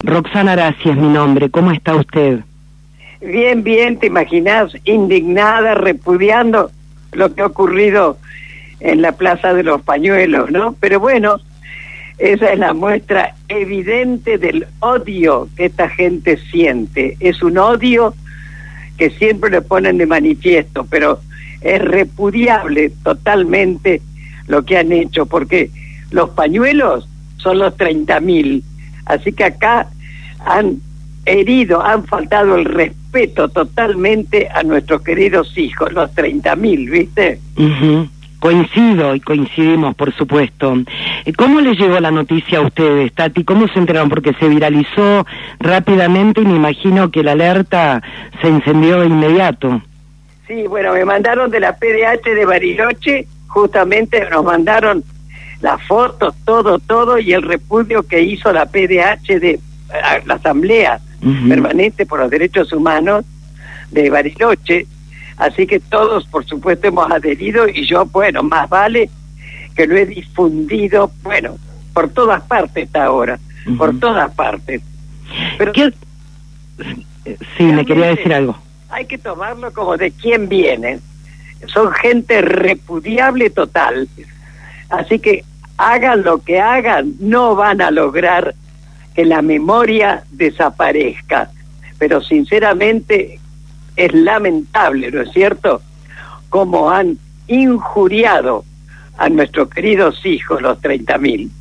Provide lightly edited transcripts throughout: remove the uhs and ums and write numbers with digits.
Roxana Arasi es mi nombre. ¿Cómo está usted? Bien, bien, te imaginás, indignada, repudiando lo que ha ocurrido en la Plaza de los Pañuelos, ¿no? Pero bueno, esa es la muestra evidente del odio que esta gente siente. Es un odio que siempre le ponen de manifiesto, pero es repudiable totalmente lo que han hecho, porque los pañuelos son los 30.000, así que acá han herido, han faltado el respeto totalmente a nuestros queridos hijos, los 30.000, ¿viste? Coincido y coincidimos, por supuesto. ¿Cómo le llegó la noticia a ustedes, Tati? ¿Cómo se enteraron? Porque se viralizó rápidamente y me imagino que la alerta se encendió de inmediato. Sí, bueno, me mandaron de la PDH de Bariloche, justamente nos mandaron las fotos, todo, y el repudio que hizo la PDH de la Asamblea Permanente por los Derechos Humanos de Bariloche. Así que todos, por supuesto, hemos adherido, y yo, bueno, más vale que lo he difundido, bueno, por todas partes hasta ahora, por todas partes. Pero sí, me quería decir algo. Hay que tomarlo como de quién viene. Son gente repudiable total. Así que hagan lo que hagan, no van a lograr que la memoria desaparezca. Pero sinceramente es lamentable, ¿no es cierto?, cómo han injuriado a nuestros queridos hijos, los 30.000.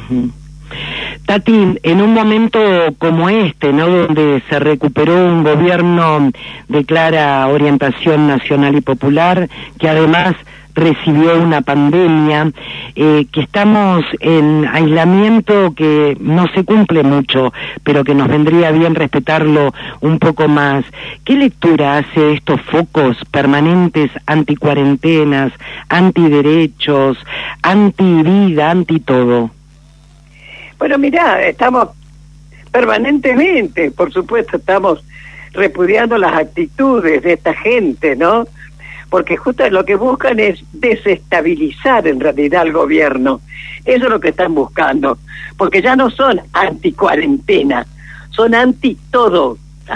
Tati, en un momento como este, ¿no?, donde se recuperó un gobierno de clara orientación nacional y popular, que además recibió una pandemia, que estamos en aislamiento que no se cumple mucho, pero que nos vendría bien respetarlo un poco más. ¿Qué lectura hace de estos focos permanentes anticuarentenas, antiderechos, antivida, anti todo? Bueno, mirá, estamos permanentemente, por supuesto, estamos repudiando las actitudes de esta gente, ¿no? Porque justo lo que buscan es desestabilizar en realidad al gobierno. Eso es lo que están buscando, porque ya no son anticuarentena, son anti todo.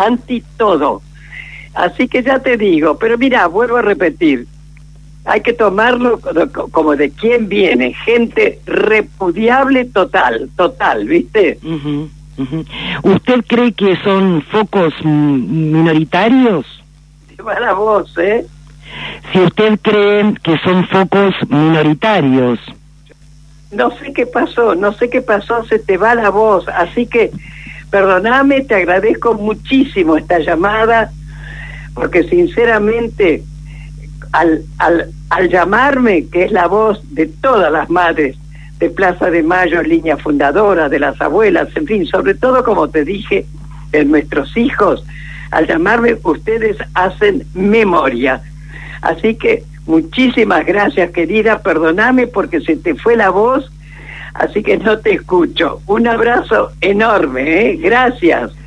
Así que ya te digo, pero mira, vuelvo a repetir, hay que tomarlo como de quién viene, gente repudiable total, ¿viste? ¿Usted cree que son focos minoritarios? Se va la voz, ¿eh? Si usted cree que son focos minoritarios. No sé qué pasó, se te va la voz, así que perdóname, te agradezco muchísimo esta llamada, porque sinceramente al llamarme, que es la voz de todas las madres de Plaza de Mayo, línea fundadora, de las abuelas, en fin, sobre todo, como te dije, de nuestros hijos, al llamarme ustedes hacen memoria. Así que muchísimas gracias, querida, perdóname porque se te fue la voz, así que no te escucho. Un abrazo enorme, ¿eh? Gracias.